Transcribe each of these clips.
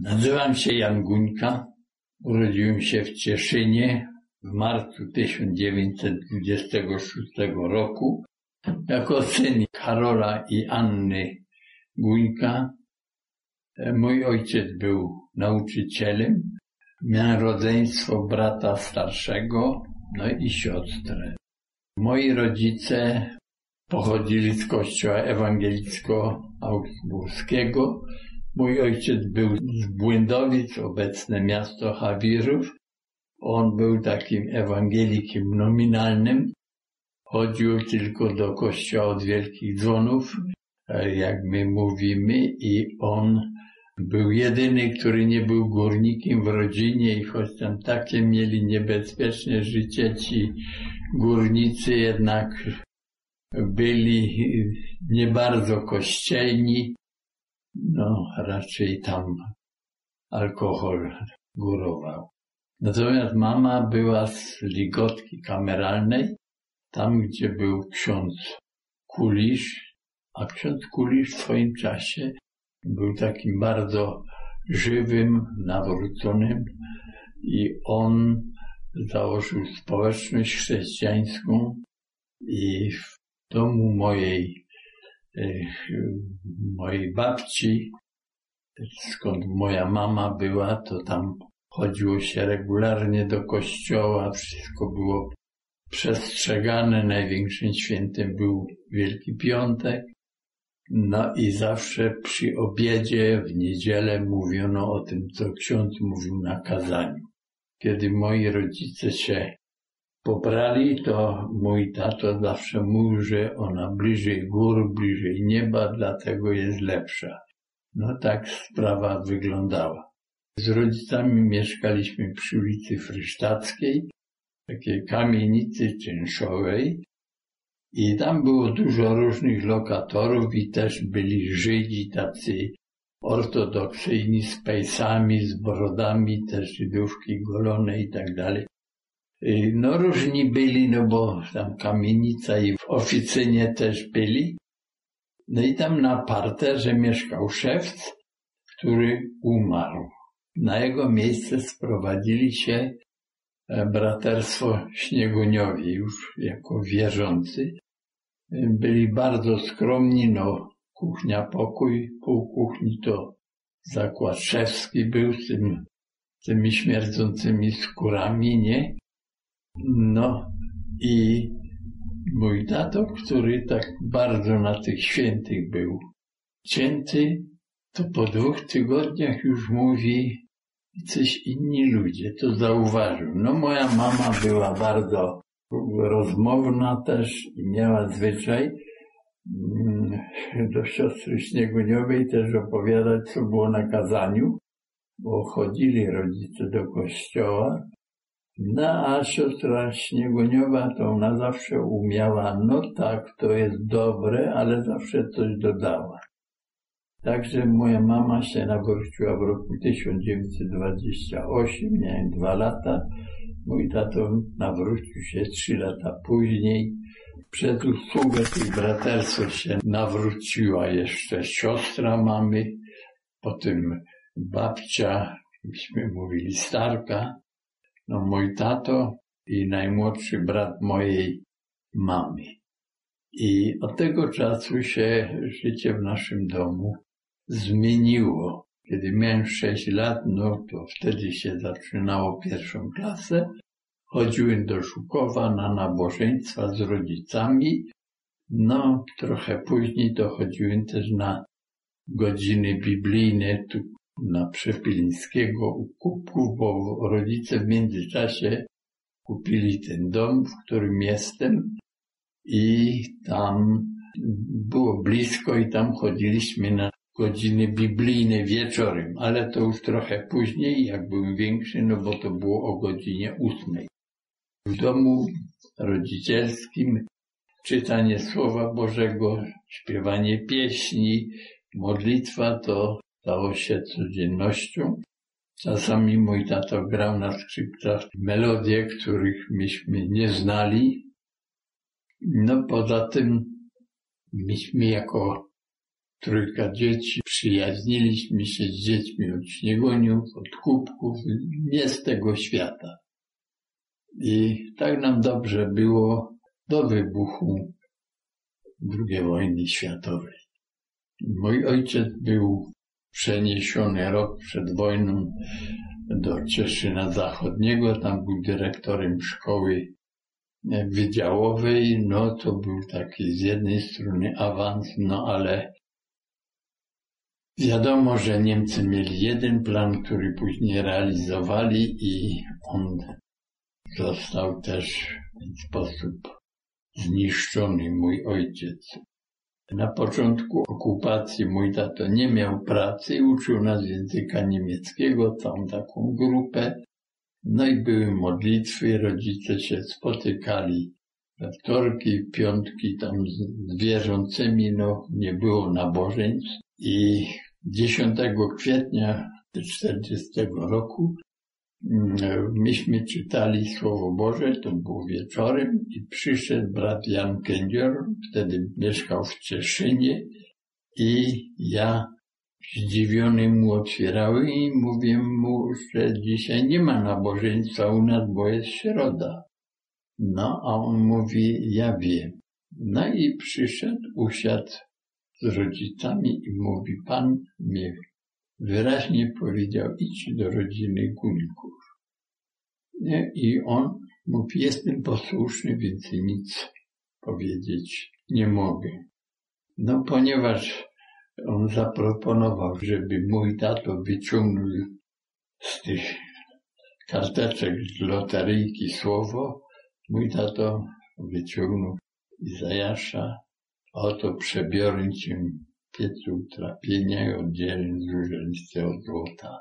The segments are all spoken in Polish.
Nazywam się Jan Guńka. Urodziłem się w Cieszynie w marcu 1926 roku jako syn Karola i Anny Guńka. Mój ojciec był nauczycielem. Miałem rodzeństwo brata starszego, i siostrę. Moi rodzice pochodzili z kościoła ewangelicko-augsburskiego. Mój ojciec był z Błędowic, obecne miasto Chawirów. On był takim ewangelikiem nominalnym. Chodził tylko do kościoła od Wielkich Dzwonów, jak my mówimy, i on był jedyny, który nie był górnikiem w rodzinie i choć tam takie mieli niebezpieczne życie, ci górnicy jednak byli nie bardzo kościelni. Raczej tam alkohol górował. Natomiast mama była z Ligotki Kameralnej, tam gdzie był ksiądz Kulisz, a ksiądz Kulisz w swoim czasie był takim bardzo żywym, nawróconym i on założył społeczność chrześcijańską i w domu mojej babci, skąd moja mama była, to tam chodziło się regularnie do kościoła, wszystko było przestrzegane, największym świętem był Wielki Piątek. I zawsze przy obiedzie w niedzielę mówiono o tym, co ksiądz mówił na kazaniu. Kiedy moi rodzice się pobrali, to mój tato zawsze mówił, że ona bliżej gór, bliżej nieba, dlatego jest lepsza. Tak sprawa wyglądała. Z rodzicami mieszkaliśmy przy ulicy Frysztackiej, takiej kamienicy czynszowej. I tam było dużo różnych lokatorów i też byli Żydzi, tacy ortodoksyjni z pejsami, z brodami, też Żydówki golone i tak dalej. Różni byli, bo tam kamienica i w oficynie też byli. I tam na parterze mieszkał szewc, który umarł. Na jego miejsce sprowadzili się braterstwo Śnieguniowi już jako wierzący. Byli bardzo skromni, kuchnia, pokój, pół kuchni to zakład szewski był z tymi śmierdzącymi skórami, nie? I mój tato, który tak bardzo na tych świętych był cięty, to po 2 tygodniach już mówi, coś inni ludzie to zauważył. Moja mama była bardzo rozmowna też i miała zwyczaj do siostry Śnieguniowej też opowiadać, co było na kazaniu, bo chodzili rodzice do kościoła. A siostra Śnieguniowa to ona zawsze umiała, tak, to jest dobre, ale zawsze coś dodała. Także moja mama się nawróciła w roku 1928, miałem 2 lata. Mój tato nawrócił się 3 lata później. Przez usługę tych braterstw się nawróciła jeszcze siostra mamy, potem babcia, myśmy mówili starka, mój tato i najmłodszy brat mojej mamy. I od tego czasu się życie w naszym domu zmieniło. Kiedy miałem 6 lat, to wtedy się zaczynało 1. klasę. Chodziłem do Żukowa na nabożeństwa z rodzicami. Trochę później to chodziłem też na godziny biblijne tu na Przepilińskiego u Kupków, bo rodzice w międzyczasie kupili ten dom, w którym jestem i tam było blisko i tam chodziliśmy na godziny biblijne wieczorem, ale to już trochę później, jak byłem większy, bo to było o godzinie 8. W domu rodzicielskim czytanie Słowa Bożego, śpiewanie pieśni, modlitwa to stało się codziennością. Czasami mój tato grał na skrzypcach melodie, których myśmy nie znali. Poza tym myśmy jako 3 dzieci przyjaźniliśmy się z dziećmi od Śniegoniów, od Kubków, nie z tego świata. I tak nam dobrze było do wybuchu II wojny światowej. Mój ojciec był przeniesiony rok przed wojną do Cieszyna Zachodniego, tam był dyrektorem szkoły wydziałowej, no to był taki z jednej strony awans, no ale wiadomo, że Niemcy mieli jeden plan, który później realizowali i on został też w ten sposób zniszczony, mój ojciec. Na początku okupacji mój tato nie miał pracy, uczył nas języka niemieckiego, całą taką grupę. No i były modlitwy, rodzice się spotykali we wtorki, piątki tam z wierzącymi, no nie było nabożeństw. I 10 kwietnia 1940 roku myśmy czytali Słowo Boże, to było wieczorem i przyszedł brat Jan Kędzior, wtedy mieszkał w Cieszynie i ja zdziwiony mu otwierałem i mówię mu, że dzisiaj nie ma nabożeństwa u nas, bo jest środa. No, a on mówi, ja wiem. No i przyszedł, usiadł z rodzicami i mówi, pan mnie wyraźnie powiedział, idź do rodziny Guńków. I on mówi, jestem posłuszny, więc nic powiedzieć nie mogę. No, ponieważ on zaproponował, żeby mój tato wyciągnął z tych karteczek z loteryjki słowo, mój tato wyciągnął Izajasza, oto przebiorę cię piecu trapienia i oddzielę z różańca od złota.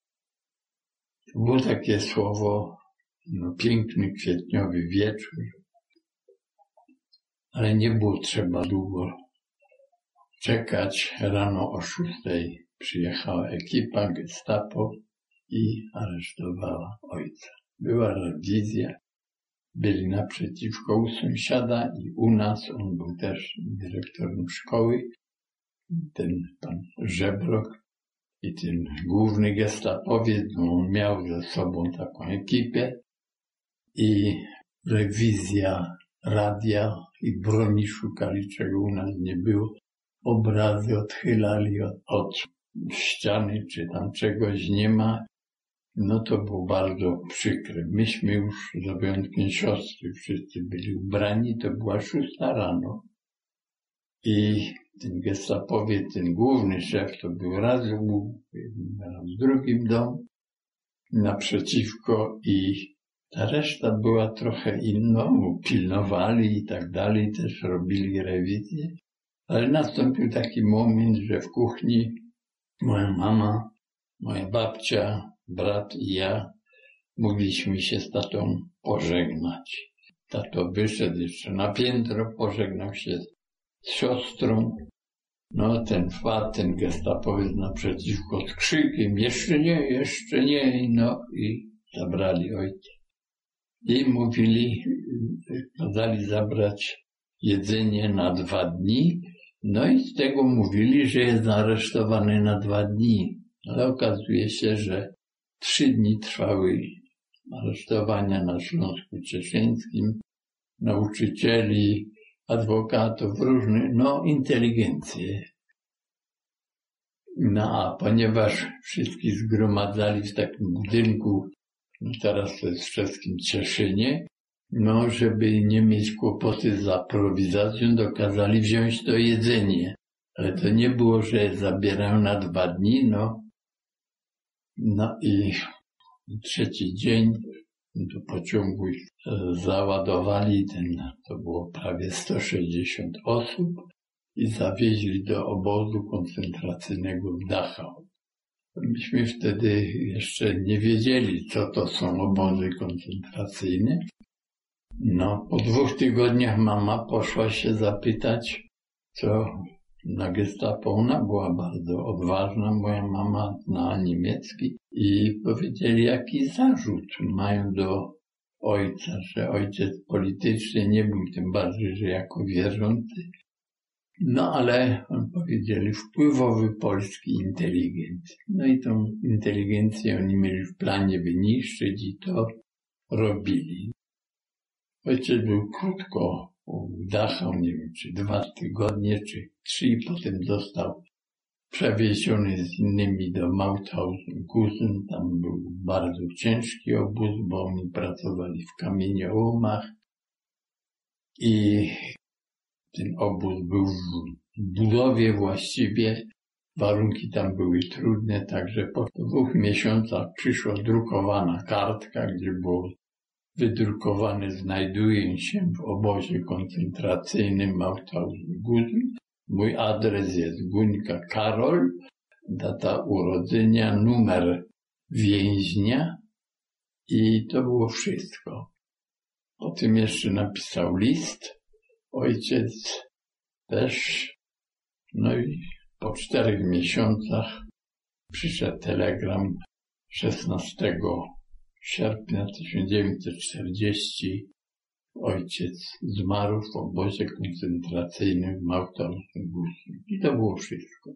To było takie słowo, no piękny kwietniowy wieczór, ale nie było trzeba długo czekać. Rano o 6 przyjechała ekipa Gestapo i aresztowała ojca. Była rewizja, byli naprzeciwko u sąsiada i u nas, on był też dyrektorem szkoły, ten pan Żebrok i ten główny gestapowiec, no on miał ze sobą taką ekipę i rewizja radia i broni szukali, czego u nas nie było. Obrazy odchylali od ściany, czy tam czegoś nie ma. No to było bardzo przykre. Myśmy już, za wyjątkiem siostry, wszyscy byli ubrani, to była 6 rano. I ten gestapowiec, ten główny szef, to był raz w drugim domu, naprzeciwko i ta reszta była trochę inną, pilnowali i tak dalej, też robili rewizję. Ale nastąpił taki moment, że w kuchni moja mama, moja babcia, brat i ja mogliśmy się z tatą pożegnać. Tato wyszedł jeszcze na piętro, pożegnał się z siostrą. No ten gestapowiec naprzeciwko z krzykiem, jeszcze nie, no i zabrali ojca. I mówili, kazali zabrać jedzenie na 2 dni, no i z tego mówili, że jest aresztowany na 2 dni. Ale okazuje się, że 3 dni trwały aresztowania na Śląsku Cieszyńskim, nauczycieli, adwokatów, różnych, no inteligencję. No a ponieważ wszystkich zgromadzali w takim budynku, no teraz to jest w czeskim Cieszynie, no żeby nie mieć kłopoty z aprowizacją, dokazali wziąć to jedzenie. Ale to nie było, że zabierają na 2 dni, no i 3. dzień do pociągu załadowali, to było prawie 160 osób i zawieźli do obozu koncentracyjnego w Dachau. Myśmy wtedy jeszcze nie wiedzieli, co to są obozy koncentracyjne. No, po 2 tygodniach mama poszła się zapytać, co na gestapo. Ona była bardzo odważna, moja mama znała niemiecki i powiedzieli, jaki zarzut mają do ojca, że ojciec politycznie nie był, tym bardziej, że jako wierzący. No ale, powiedzieli, wpływowy polski inteligent. No i tą inteligencję oni mieli w planie wyniszczyć i to robili. Ojciec był krótko, udachał, nie wiem, czy 2 tygodnie, czy 3, i potem został przewieziony z innymi do Mauthausen-Gusen. Tam był bardzo ciężki obóz, bo oni pracowali w kamieniołomach i ten obóz był w budowie właściwie. Warunki tam były trudne, także po 2 miesiącach przyszła drukowana kartka, gdzie było wydrukowane: znajduje się w obozie koncentracyjnym Mauthausen-Gusen. Mój adres jest Guńka Karol, data urodzenia, numer więźnia i to było wszystko. Potem jeszcze napisał list. Ojciec też. No i po 4 miesiącach przyszedł telegram 16 sierpnia 1940. Ojciec zmarł w obozie koncentracyjnym w Mauthausen-Gusen. I to było wszystko.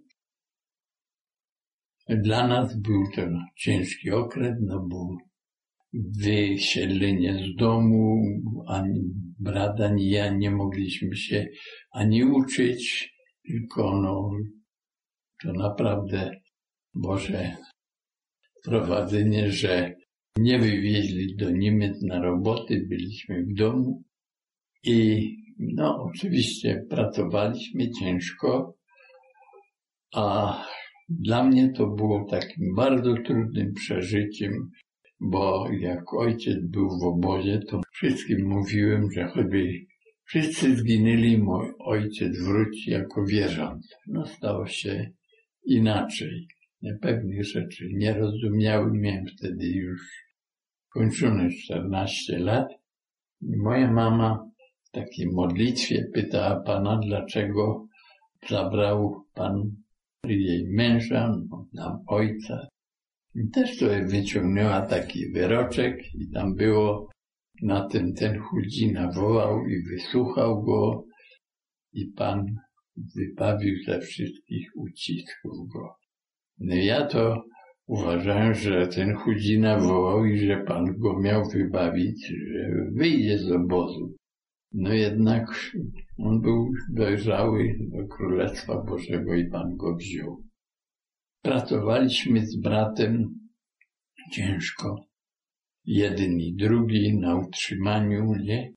Dla nas był to ciężki okres, no bo wysiedlenie z domu, ani brat, ani ja nie mogliśmy się ani uczyć, tylko to naprawdę Boże prowadzenie, że nie wywieźli do Niemiec na roboty, byliśmy w domu i oczywiście pracowaliśmy ciężko, a dla mnie to było takim bardzo trudnym przeżyciem, bo jak ojciec był w obozie, to wszystkim mówiłem, że choćby wszyscy zginęli, mój ojciec wróci jako wierzący. Stało się inaczej. Pewnych rzeczy nie rozumiałem, miałem wtedy już kończone 14 lat. I moja mama w takiej modlitwie pytała Pana, dlaczego zabrał Pan jej męża, nam ojca. I też sobie wyciągnęła taki wyroczek i tam było na tym: ten chudzina wołał i wysłuchał go i Pan wybawił ze wszystkich ucisków go. No ja to uważałem, że ten chudzina wołał i że Pan go miał wybawić, że wyjdzie z obozu. No jednak on był dojrzały do Królestwa Bożego i Pan go wziął. Pracowaliśmy z bratem ciężko, jeden i drugi, na utrzymaniu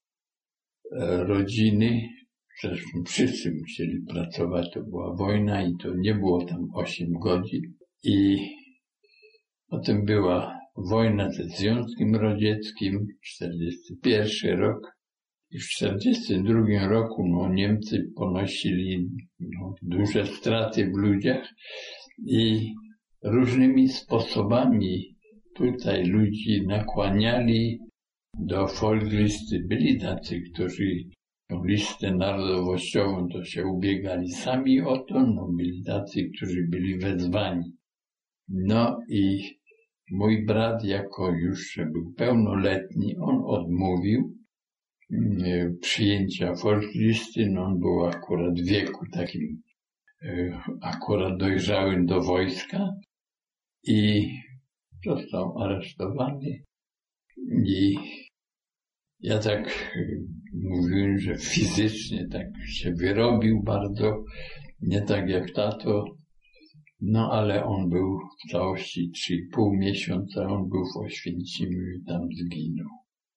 rodziny. Zresztą wszyscy musieli pracować, to była wojna i to nie było tam 8 godzin. I potem była wojna ze Związkiem Radzieckim, 41 rok. I w 42 roku Niemcy ponosili duże straty w ludziach i różnymi sposobami tutaj ludzi nakłaniali do folklisty. Byli tacy, którzy tą listę narodowościową to się ubiegali sami o to, byli tacy, którzy byli wezwani. No i mój brat, jako już był pełnoletni, on odmówił przyjęcia folklisty. On był akurat w wieku takim akurat dojrzałym do wojska i został aresztowany. I ja tak mówiłem, że fizycznie tak się wyrobił bardzo, nie tak jak tato, ale on był w całości 3,5 miesiąca, on był w Oświęcimiu i tam zginął.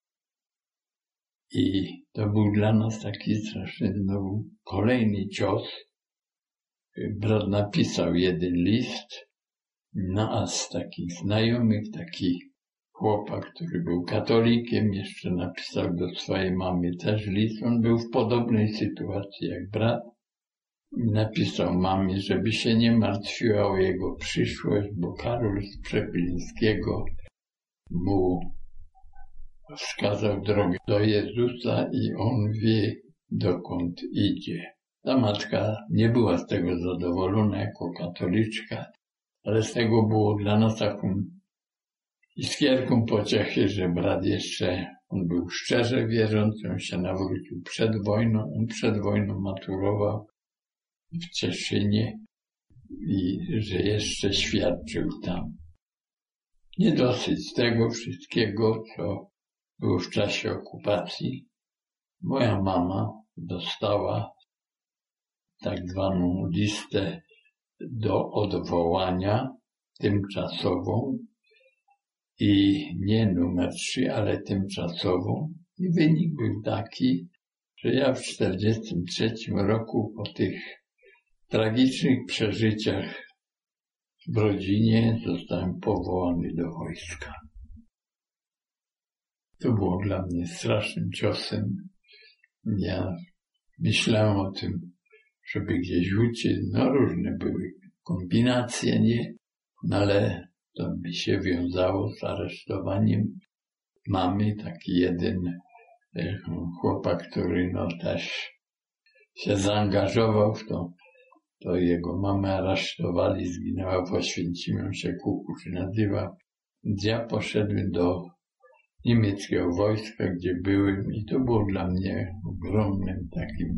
I to był dla nas taki straszny znowu kolejny cios. Brat napisał jeden list, a z takich znajomych taki chłopak, który był katolikiem, jeszcze napisał do swojej mamy też list. On był w podobnej sytuacji jak brat. Napisał mamie, żeby się nie martwiła o jego przyszłość, bo Karol z Przebylińskiego mu wskazał drogę do Jezusa i on wie, dokąd idzie. Ta matka nie była z tego zadowolona jako katoliczka, ale z tego było dla nas taką iskierką pociechy, że brat jeszcze, on był szczerze wierzący, on się nawrócił przed wojną, on przed wojną maturował w Cieszynie i że jeszcze świadczył tam. Nie dosyć tego wszystkiego, co było w czasie okupacji. Moja mama dostała tak zwaną listę do odwołania tymczasową i nie numer 3, ale tymczasową. I wynik był taki, że ja w 1943 roku po tych tragicznych przeżyciach w rodzinie zostałem powołany do wojska. To było dla mnie strasznym ciosem. Ja myślałem o tym, żeby gdzieś uciec. No różne były kombinacje, nie? No ale to mi się wiązało z aresztowaniem mamy. Taki jeden chłopak, który no też się zaangażował w to. To jego mamę aresztowali, zginęła w Oświęcimiu, on się Kuku się nazywa. Ja poszedłem do niemieckiego wojska, gdzie byłem i to było dla mnie ogromnym takim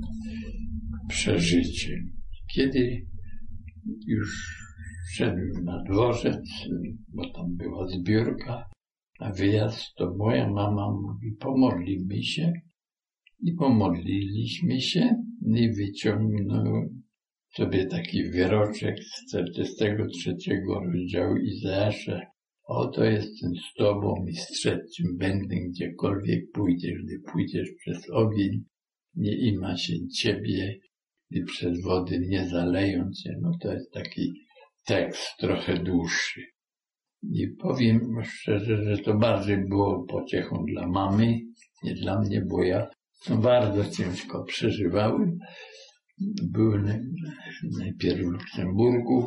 przeżyciem. Kiedy już szedłem na dworzec, bo tam była zbiórka, a wyjazd, to moja mama mówi, pomodlimy się. I pomodliliśmy się i wyciągnął sobie taki wyroczek z 43 rozdziału Izajasza. Oto jestem z Tobą i z trzecim będę, gdziekolwiek pójdziesz, gdy pójdziesz przez ogień, nie ima się Ciebie, i przez wody nie zaleją Cię. No to jest taki tekst trochę dłuższy. I powiem szczerze, że to bardziej było pociechą dla mamy, nie dla mnie, bo ja bardzo ciężko przeżywałem. Byłem najpierw w Luksemburgu,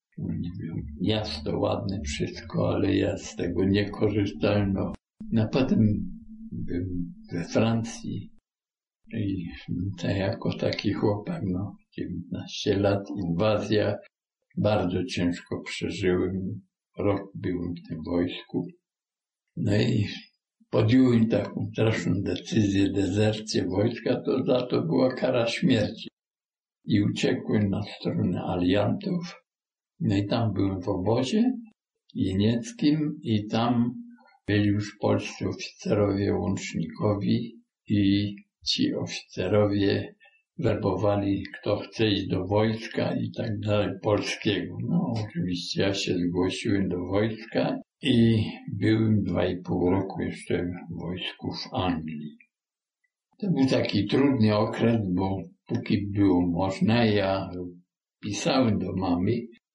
miasto ładne wszystko, ale ja z tego nie korzystałem. No potem byłem we Francji i jako taki chłopak, 19 lat, inwazja, bardzo ciężko przeżyłem. Rok byłem w tym wojsku. No i podjąłem taką straszną decyzję, dezercję wojska, to za to była kara śmierci. I uciekłem na stronę aliantów. No i tam byłem w obozie jenieckim i tam byli już polscy oficerowie łącznikowi i ci oficerowie werbowali, kto chce iść do wojska i tak dalej, polskiego. No oczywiście ja się zgłosiłem do wojska i byłem 2,5 roku jeszcze w wojsku w Anglii. To był taki trudny okres, bo póki było można, ja pisałem do mamy.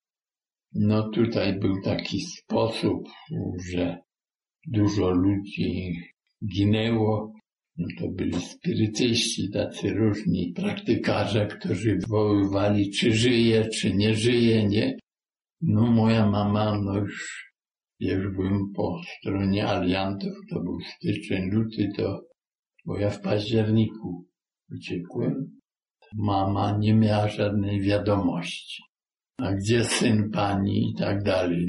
No tutaj był taki sposób, że dużo ludzi ginęło. No to byli spirytyści, tacy różni praktykarze, którzy wywoływali, czy żyje, czy nie żyje, nie? No moja mama, ja już byłem po stronie aliantów, to był styczeń, luty, bo ja w październiku uciekłem. Mama nie miała żadnej wiadomości. A gdzie syn pani i tak dalej,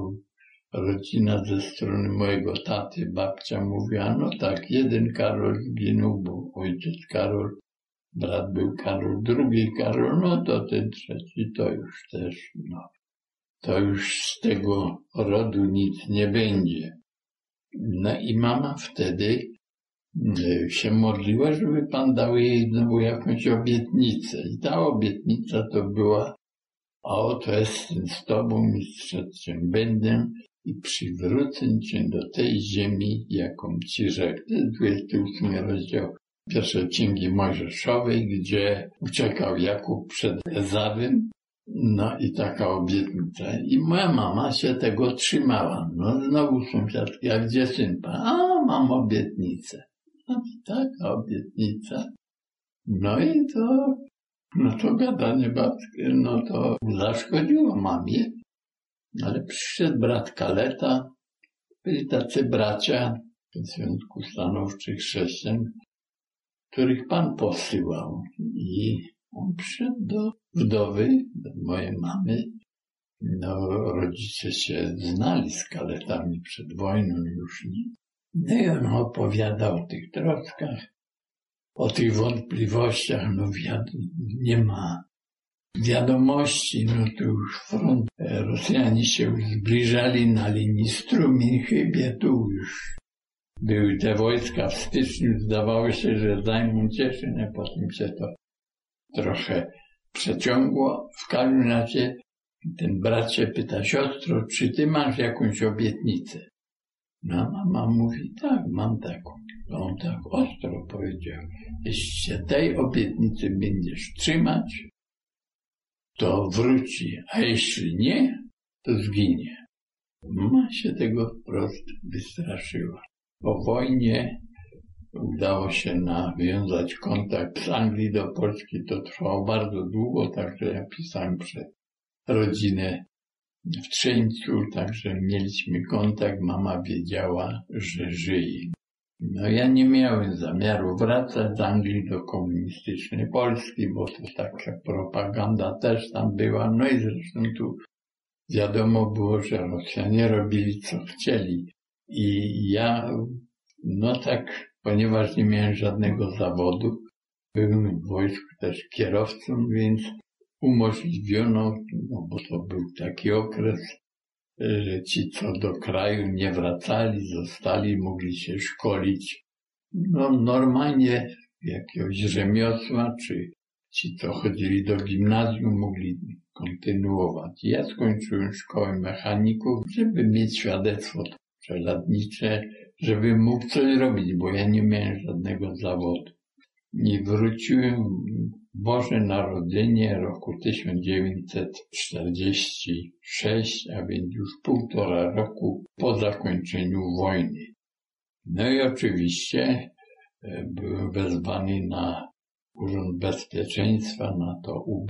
rodzina ze strony mojego taty, babcia mówiła, no tak, jeden Karol zginął, bo ojciec Karol, brat był Karol, drugi Karol, no to ten trzeci to już też, to już z tego rodu nic nie będzie. No i mama wtedy się modliła, żeby Pan dał jej znowu jakąś obietnicę. I ta obietnica to była, a oto jestem z Tobą i z trzecim będę i przywrócę Cię do tej ziemi, jaką Ci rzekł. To jest 28 rozdział pierwszej Księgi Mojżeszowej, gdzie uciekał Jakub przed Ezawem. No i taka obietnica. I moja mama się tego trzymała. Znowu sąsiadki, a gdzie syn Pan? A, mam obietnicę. Taka obietnica. No i to gadanie babskie, to zaszkodziło mamie. Ale przyszedł brat Kaleta, byli tacy bracia w Związku Stanowczych Chrześcijan, których Pan posyłał. I on przyszedł do wdowy, do mojej mamy. Rodzice się znali z Kaletami przed wojną już. No i on opowiadał o tych troskach, o tych wątpliwościach. Nie ma wiadomości, no to już front, Rosjanie się już zbliżali na linii Strumień-Chybie, tu już były te wojska w styczniu, zdawało się, że zajmą Cieszynę, potem się to trochę przeciągło. W każdym razie ten brat się pyta, siostro, czy ty masz jakąś obietnicę? No mama mówi, tak, mam taką. On tak ostro powiedział, jeśli się tej obietnicy będziesz trzymać, to wróci, a jeśli nie, to zginie. Mama się tego wprost wystraszyła. Po wojnie udało się nawiązać kontakt z Anglii do Polski. To trwało bardzo długo, także ja pisałem przed rodzinę w Trzeńcu, także mieliśmy kontakt. Mama wiedziała, że żyje. No ja nie miałem zamiaru wracać z Anglii do komunistycznej Polski, bo to taka propaganda też tam była. No i zresztą tu wiadomo było, że Rosjanie robili co chcieli. I ja, no tak, ponieważ nie miałem żadnego zawodu, byłem w wojsku też kierowcą, więc umożliwiono, no bo to był taki okres, że ci, co do kraju nie wracali, zostali, mogli się szkolić. No normalnie jakiegoś rzemiosła, czy ci, co chodzili do gimnazjum, mogli kontynuować. Ja skończyłem szkołę mechaników, żeby mieć świadectwo przeladnicze, żeby mógł coś robić, bo ja nie miałem żadnego zawodu. I wróciłem w Boże Narodzenie roku 1946, a więc już 1,5 roku po zakończeniu wojny. No i oczywiście byłem wezwany na Urząd Bezpieczeństwa, na to UB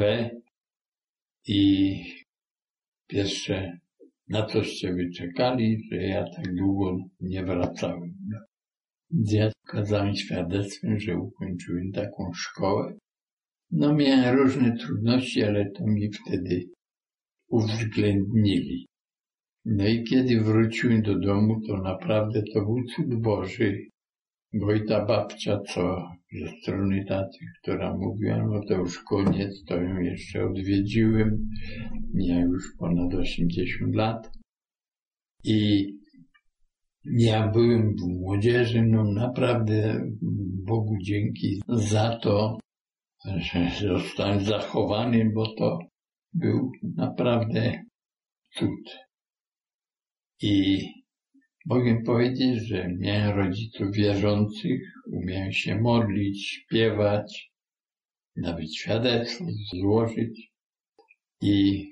i pierwsze, na coście wyczekali, że ja tak długo nie wracałem. Więc ja pokazałem świadectwem, że ukończyłem taką szkołę. No miałem różne trudności, ale to mi wtedy uwzględnili. No i kiedy wróciłem do domu, to naprawdę to był cud Boży, bo i ta babcia, co ze strony taty, która mówiła, no to już koniec, to ją jeszcze odwiedziłem. Miałem już ponad 80 lat. I ja byłem w młodzieży, no naprawdę Bogu dzięki za to, że zostałem zachowany, bo to był naprawdę cud. I mogę powiedzieć, że miałem rodziców wierzących, umiałem się modlić, śpiewać, nawet świadectwo złożyć. I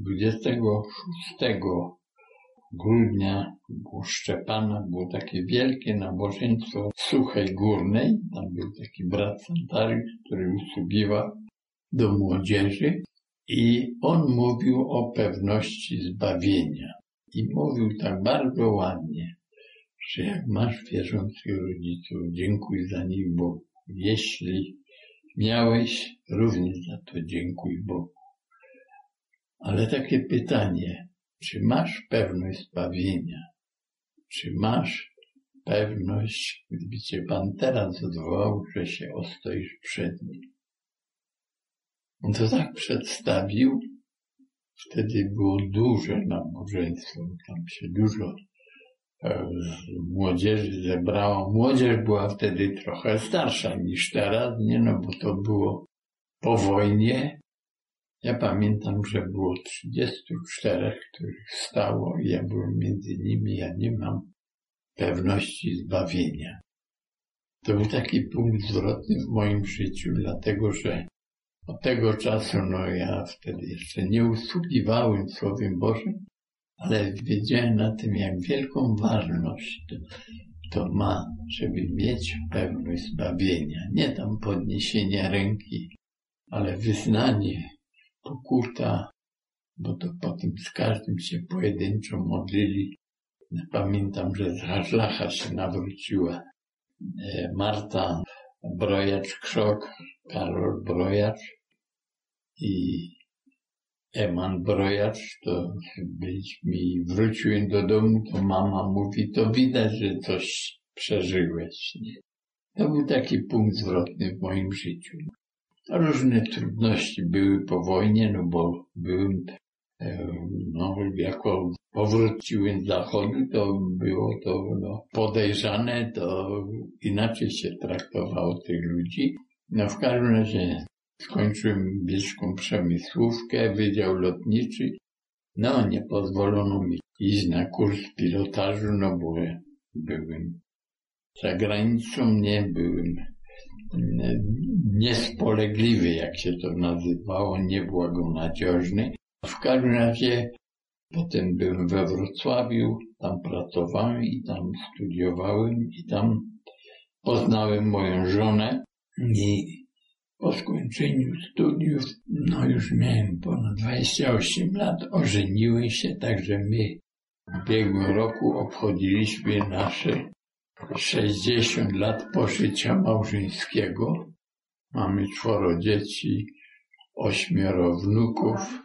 26 grudnia było Szczepana, było takie wielkie nabożeństwo w Suchej Górnej. Tam był taki brat Santariusz, który usługiwał do młodzieży i on mówił o pewności zbawienia. I mówił tak bardzo ładnie, że jak masz wierzących rodziców, dziękuj za nich Bogu. Jeśli miałeś, również za to dziękuj Bogu. Ale takie pytanie, czy masz pewność zbawienia? Czy masz pewność, gdyby cię Pan teraz odwołał, że się ostoisz przed Nim? On to tak przedstawił. Wtedy było duże nabożeństwo. Tam się dużo młodzieży zebrało. Młodzież była wtedy trochę starsza niż teraz, nie? No bo to było po wojnie. Ja pamiętam, że było 34, których stało i ja byłem między nimi. Ja nie mam pewności zbawienia. To był taki punkt zwrotny w moim życiu, dlatego że od tego czasu, no ja wtedy jeszcze nie usługiwałem Słowem Bożym, ale wiedziałem na tym, jak wielką ważność to ma, żeby mieć pewność zbawienia. Nie tam podniesienie ręki, ale wyznanie, pokuta, bo to potem z każdym się pojedynczo modlili. Pamiętam, że z Harlacha się nawróciła Marta Brojacz-Krzok, Karol Brojacz i Eman Brojacz. To byliśmy i wróciłem do domu, to mama mówi, to widać, że coś przeżyłeś. Nie? To był taki punkt zwrotny w moim życiu. Różne trudności były po wojnie, no bo byłem, jako powróciłem z Zachodu, to było to podejrzane, to inaczej się traktowało tych ludzi. No w każdym razie skończyłem bielską przemysłówkę, wydział lotniczy. No nie pozwolono mi iść na kurs pilotażu, no bo byłem za granicą, nie byłem niespolegliwy, jak się to nazywało, niebłagonadzieżny. W każdym razie potem byłem we Wrocławiu, tam pracowałem i tam studiowałem i tam poznałem moją żonę i po skończeniu studiów, no już miałem ponad 28 lat, ożeniłem się, także my w ubiegłym roku obchodziliśmy nasze 60 lat poszycia małżeńskiego. Mamy 4 dzieci, 8 wnuków.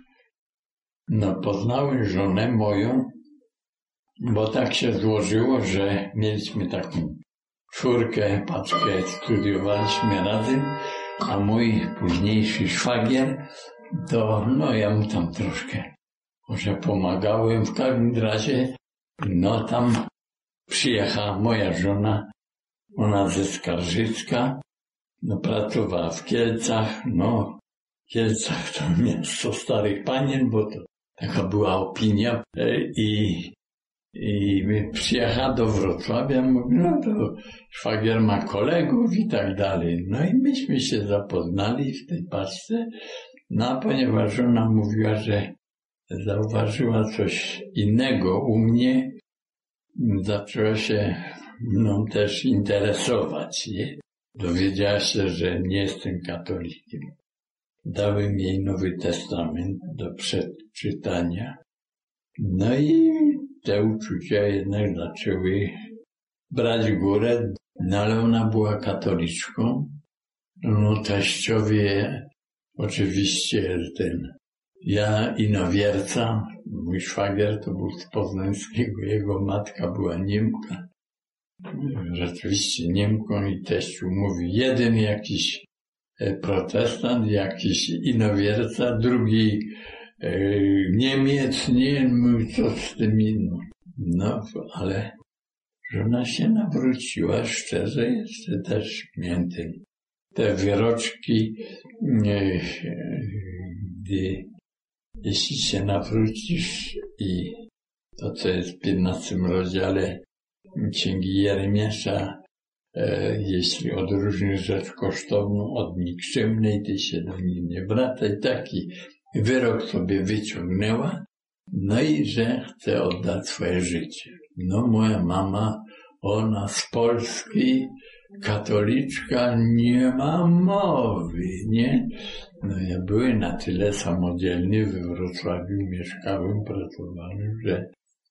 No poznałem żonę moją, bo tak się złożyło, że mieliśmy taką 4 paczkę, studiowaliśmy razem, a mój późniejszy szwagier, to ja mu tam troszkę może pomagałem. W każdym razie, tam przyjechała moja żona, ona ze Skarżycka, pracowała w Kielcach, Kielcach to miasto starych panien, bo to taka była opinia i przyjechała do Wrocławia, mówi, to szwagier ma kolegów i tak dalej. No i myśmy się zapoznali w tej paczce, a ponieważ żona mówiła, że zauważyła coś innego u mnie, zaczęła się mną też interesować. Dowiedziała się, że nie jestem katolikiem. Dałem jej Nowy Testament do przeczytania. No i te uczucia jednak zaczęły brać górę, ale ona była katoliczką. Teściowie, oczywiście ja inowierca, mój szwagier to był z Poznańskiego, jego matka była Niemka. Rzeczywiście Niemką i teściu mówi, jeden jakiś protestant, jakiś inowierca, drugi Niemiec, nie mówi co z tym innym. Ale żona się nawróciła, szczerze, jeszcze też miałem te wyroczki, gdy jeśli się nawrócisz i to, co jest w 15 rozdziale Księgi Jeremiasza, jeśli odróżnisz rzecz kosztowną od nikczemnej, ty się do niej nie wracaj. Taki wyrok sobie wyciągnęła, i że chce oddać swoje życie. Moja mama, ona z Polski, katoliczka, nie ma mowy, nie? Ja byłem na tyle samodzielny, we Wrocławiu mieszkałem, pracowałem, że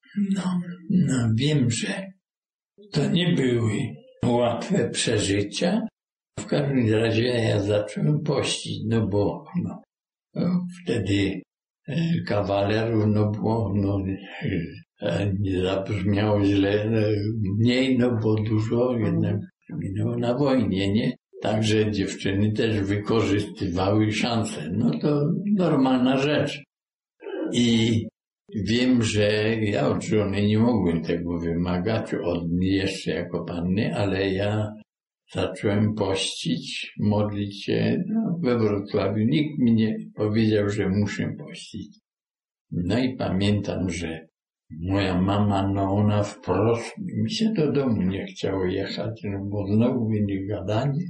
wiem, że to nie były łatwe przeżycia. W każdym razie ja zacząłem pościć, bo wtedy kawalerów było, nie zabrzmiało źle, mniej, bo dużo jednak minęło na wojnie, nie? Także dziewczyny też wykorzystywały szanse. To normalna rzecz. I wiem, że ja od żony nie mogłem tego wymagać, od mnie jeszcze jako panny, ale ja zacząłem pościć, modlić się we Wrocławiu. Nikt mi nie powiedział, że muszę pościć. I pamiętam, że moja mama, ona wprost, mi się do domu nie chciało jechać, bo znowu będzie gadanie.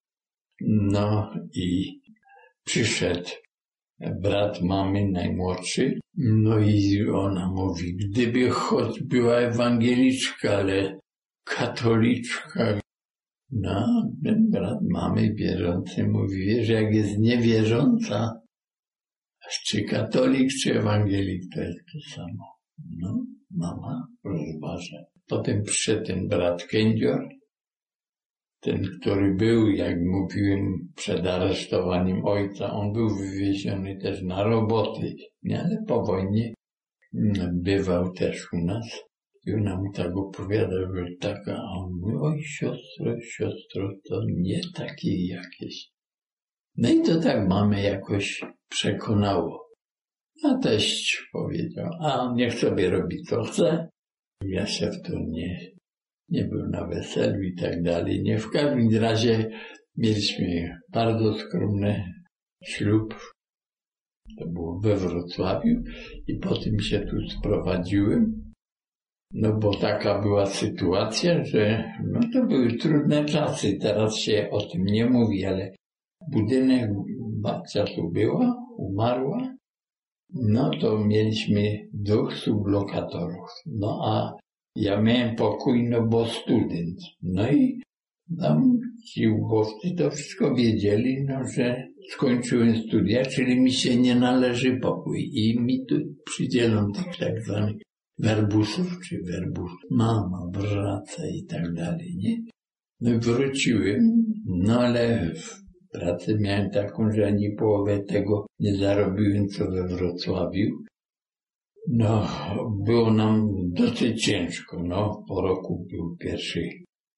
I przyszedł brat mamy, najmłodszy, i ona mówi, gdyby choć była ewangeliczka, ale katoliczka. Ten brat mamy wierzący mówi, wiesz, jak jest niewierząca, czy katolik, czy ewangelik, to jest to samo. Mama rozważa. Potem przyszedł ten brat Kędzior, ten, który był, jak mówiłem, przed aresztowaniem ojca, on był wywieziony też na roboty, ale po wojnie bywał też u nas. I ona mu tak opowiada, że taka, a on mówi, oj siostro, to nie takie jakieś. No i to tak mamy jakoś przekonało. A teść powiedział, a niech sobie robi co chce. Ja się w to nie był na weselu i tak dalej. Nie, w każdym razie mieliśmy bardzo skromny ślub. To było we Wrocławiu i potem się tu sprowadziłem. No bo taka była sytuacja, że no to były trudne czasy. Teraz się o tym nie mówi, ale budynek, babcia tu była, umarła. No to mieliśmy 2 sublokatorów. No a ja miałem pokój, no bo student. No i tam ci ubowcy to wszystko wiedzieli, no że skończyłem studia, czyli mi się nie należy pokój. I mi tu przydzielą tych tak zwanych werbusów, czy werbus, mama, wraca i tak dalej, nie? No i wróciłem, no ale w pracy miałem taką, że ani połowę tego nie zarobiłem, co we Wrocławiu. No, było nam dosyć ciężko, no, po roku był pierwszy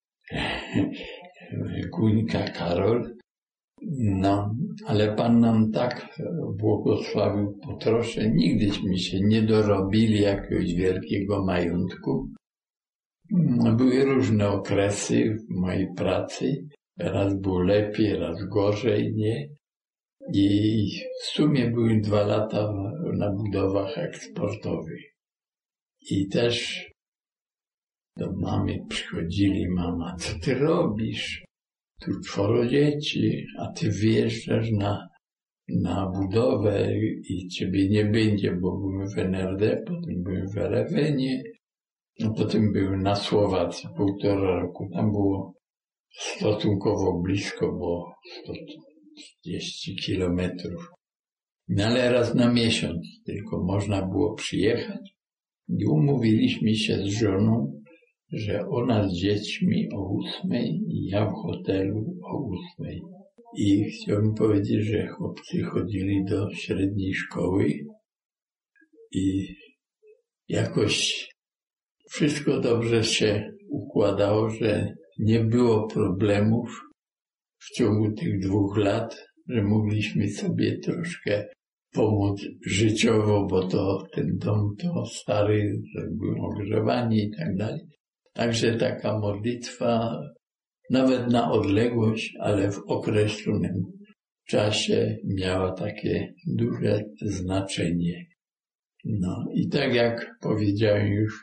Guńka Karol, no, ale Pan nam tak błogosławił po trosze, nigdyśmy się nie dorobili jakiegoś wielkiego majątku. Były różne okresy w mojej pracy, raz było lepiej, raz gorzej, nie? I w sumie były 2 lata na budowach eksportowych. I też do mamy przychodzili, mama, co ty robisz? Tu 4 dzieci, a ty wyjeżdżasz na budowę i ciebie nie będzie, bo byłem w NRD, potem byłem w Erewenie, no potem byłem na Słowacji 1,5 roku. Tam było stosunkowo blisko, bo 130 kilometrów. No ale raz na miesiąc tylko można było przyjechać i umówiliśmy się z żoną, że ona z dziećmi o 8 i ja w hotelu o 8. I chciałbym powiedzieć, że chłopcy chodzili do średniej szkoły i jakoś wszystko dobrze się układało, że nie było problemów w ciągu tych 2 lat, że mogliśmy sobie troszkę pomóc życiowo, bo to ten dom to stary, był ogrzewany i tak dalej. Także taka modlitwa, nawet na odległość, ale w określonym czasie miała takie duże znaczenie. No i tak jak powiedziałem już,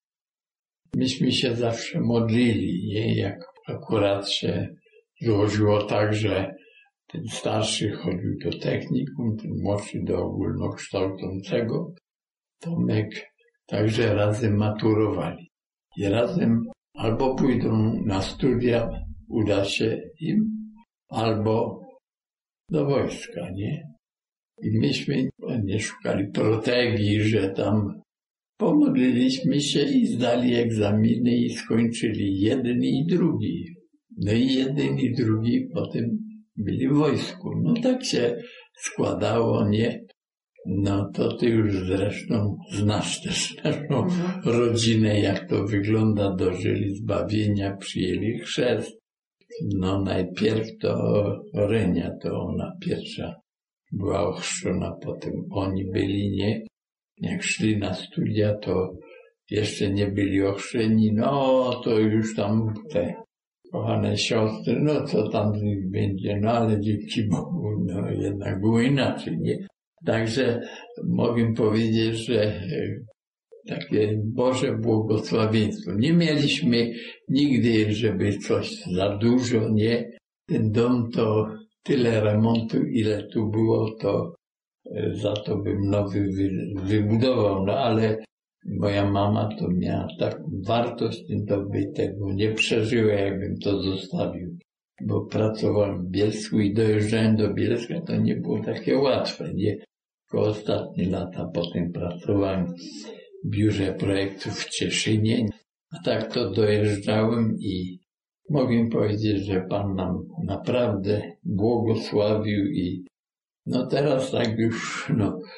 myśmy się zawsze modlili, nie? Jak akurat się złożyło tak, że ten starszy chodził do technikum, ten młodszy do ogólnokształcącego, Tomek, także razem maturowali. I razem albo pójdą na studia, uda się im, albo do wojska, nie? I myśmy nie szukali protegii, że tam pomodliliśmy się i zdali egzaminy i skończyli jedni i drugi. No i jeden i drugi potem byli w wojsku. No tak się składało, nie? No to ty już zresztą znasz też naszą rodzinę, jak to wygląda. Dożyli zbawienia, przyjęli chrzest. No najpierw to Renia, to ona pierwsza była ochrzczona, potem oni byli, nie? Jak szli na studia, to jeszcze nie byli ochrzczeni, no to już tam te kochane siostry, no co tam z nich będzie, no ale dzięki Bogu, no jednak było inaczej, nie? Także mogę powiedzieć, że takie Boże błogosławieństwo. Nie mieliśmy nigdy, żeby coś za dużo, nie? Ten dom to tyle remontu, ile tu było, to za to bym nowy wybudował, no ale moja mama to miała taką wartość dobytego, nie przeżyła, jakbym to zostawił, bo pracowałem w Bielsku i dojeżdżałem do Bielska, to nie było takie łatwe, nie? Tylko ostatnie lata potem pracowałem w biurze projektów w Cieszynie, a tak to dojeżdżałem i mogę powiedzieć, że Pan nam naprawdę błogosławił i no teraz tak już,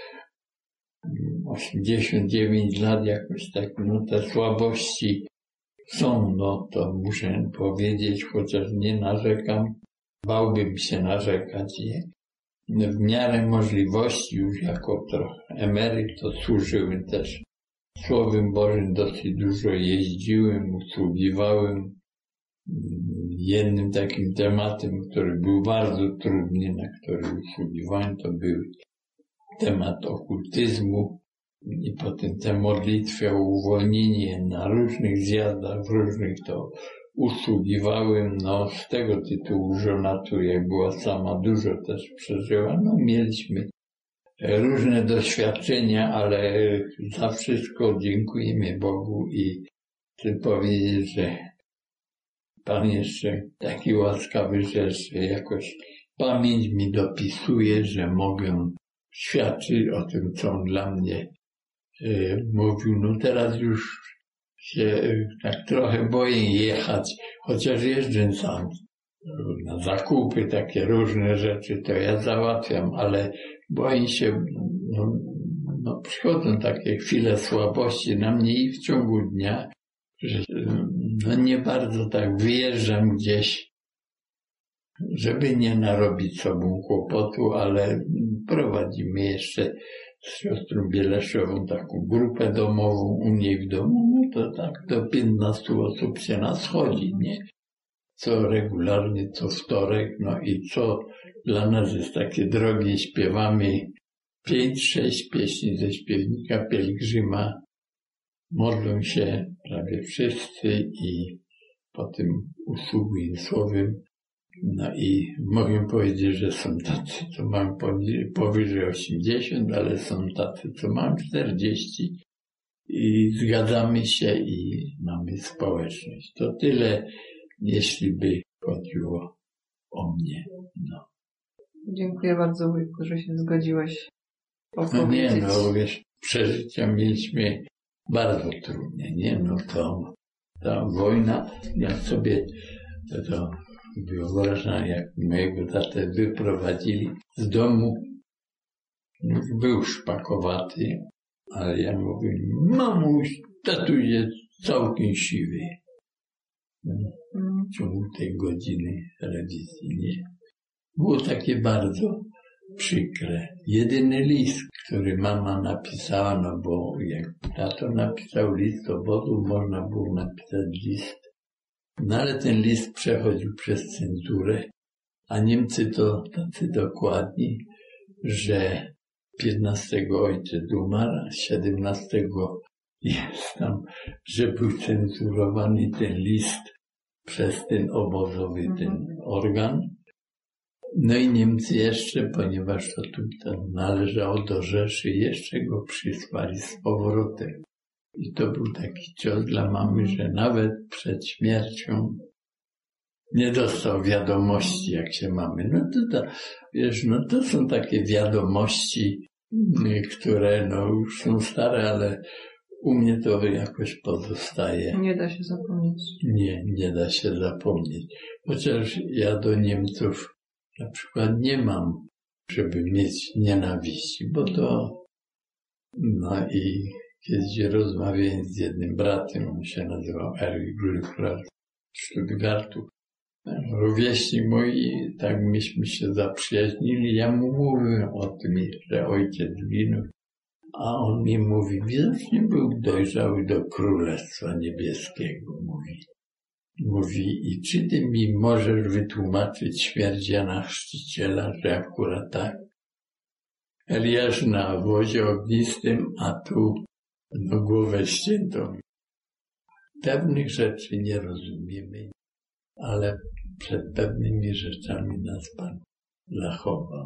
89 lat jakoś tak, te słabości są, no to muszę powiedzieć, chociaż nie narzekam, bałbym się narzekać. Nie? W miarę możliwości już jako trochę emeryt to służyłem też Słowem Bożym dosyć dużo jeździłem, usługiwałem. Jednym takim tematem, który był bardzo trudny, na który usługiwałem, to był temat okultyzmu i potem te modlitwy o uwolnienie na różnych zjazdach, w różnych to usługiwałem. No z tego tytułu żona tu, jak była sama, dużo też przeżyła. No mieliśmy różne doświadczenia, ale za wszystko dziękujemy Bogu i chcę powiedzieć, że Pan jeszcze taki łaskawy, że jakoś pamięć mi dopisuje, że mogę świadczyć o tym, co on dla mnie mówił. No teraz już się tak trochę boję jechać, chociaż jeżdżę sam na zakupy, takie różne rzeczy, to ja załatwiam, ale boję się, no przychodzą takie chwile słabości na mnie i w ciągu dnia, że no nie bardzo tak wyjeżdżam gdzieś, żeby nie narobić sobą kłopotu, ale prowadzimy jeszcze z siostrą Bieleszową taką grupę domową u niej w domu, no to tak do 15 osób się nas chodzi, nie? Co regularnie, co wtorek, no i co dla nas jest takie drogie, śpiewamy 5-6 pieśni ze śpiewnika Pielgrzyma, modlą się prawie wszyscy i potem usługują słowem. No i mogę powiedzieć, że są tacy, co mają powyżej 80, ale są tacy, co mają 40 i zgadzamy się i mamy społeczność. To tyle, jeśli by chodziło o mnie. No. Dziękuję bardzo, wujku, że się zgodziłeś No nie, no wiesz, przeżycia mieliśmy bardzo trudne, nie? No to ta wojna, ja sobie to wyobrażam, jak mojego tatę wyprowadzili z domu. Był szpakowaty, ale ja mówię, mamuś, tatuś jest całkiem siwy. W ciągu tej godziny rewizji, nie? Było takie bardzo przykre. Jedyny list, który mama napisała, no bo jak tato napisał list obozu, można było napisać list. No ale ten list przechodził przez cenzurę, a Niemcy to tacy dokładni, że 15 ojciec umarł, 17 jest tam, że był cenzurowany ten list przez ten obozowy ten organ. No i Niemcy jeszcze, ponieważ to tu należało do Rzeszy, jeszcze go przysłali z powrotem. I to był taki cios dla mamy, że nawet przed śmiercią nie dostał wiadomości, jak się mamy. No to wiesz, no to są takie wiadomości, które no już są stare, ale u mnie to jakoś pozostaje. Nie da się zapomnieć. Nie da się zapomnieć. Chociaż ja do Niemców na przykład nie mam, żeby mieć nienawiści, bo to, no i kiedyś rozmawiałem z jednym bratem, on się nazywał Erwin Glückler z Stuttgartu, rówieśnik mój, tak myśmy się zaprzyjaźnili, ja mu mówiłem o tym, że ojciec zginął, a on mi mówi, widocznie był dojrzały do Królestwa Niebieskiego, mówi, i czy ty mi możesz wytłumaczyć śmierć Jana Chrzciciela, że akurat tak? Eliasz na wozie ognistym, a tu no głowę ściętą. Pewnych rzeczy nie rozumiemy, ale przed pewnymi rzeczami nas Pan zachował.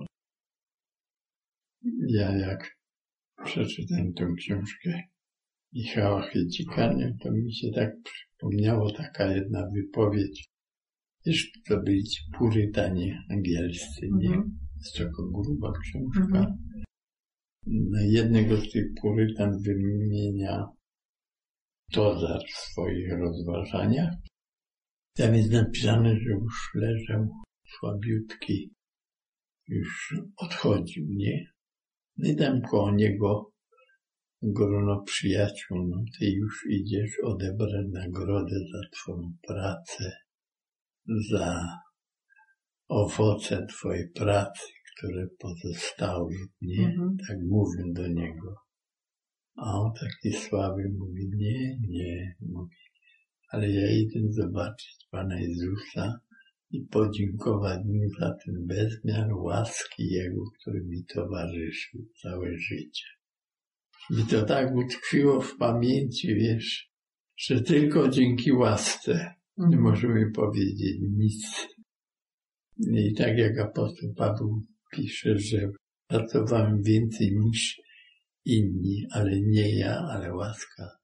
Ja jak przeczytałem tą książkę Michała Chycika, to mi się tak przypomniało taka jedna wypowiedź. Wiesz, to byli ci purytanie angielscy, nie? Jest taka gruba książka. Jednego z tych purytan wymienia Tozar w swoich rozważaniach. Tam jest napisane, że już leżał słabiutki, już odchodził, nie? No i tam koło niego grono przyjaciół, no ty już idziesz odebrać nagrodę za twoją pracę, za owoce twojej pracy, które pozostały, nie? Mhm. Tak mówią do niego. A on taki słaby mówi, nie, mówi, ale ja idę zobaczyć Pana Jezusa i podziękować Mu za ten bezmiar łaski Jego, który mi towarzyszył całe życie. I to tak utkwiło w pamięci, wiesz, że tylko dzięki łasce nie możemy powiedzieć nic. I tak jak apostoł Paweł pisze, że pracowałem więcej niż inni, ale nie ja, ale łaska